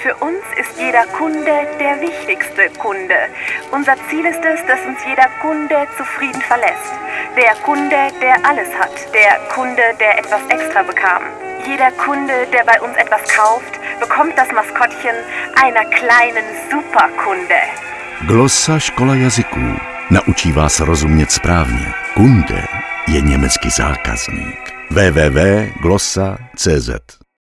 Für uns ist jeder Kunde der wichtigste Kunde. Unser Ziel ist es, dass uns jeder Kunde zufrieden verlässt. Der Kunde, der alles hat. Der Kunde, der etwas extra bekam. Jeder Kunde, der bei uns etwas kauft, bekommt das Maskottchen einer kleinen Superkunde. Glosa škola jazyků. Naučí vás rozumět správně. Kunde je německý zákazník. www.glosa.cz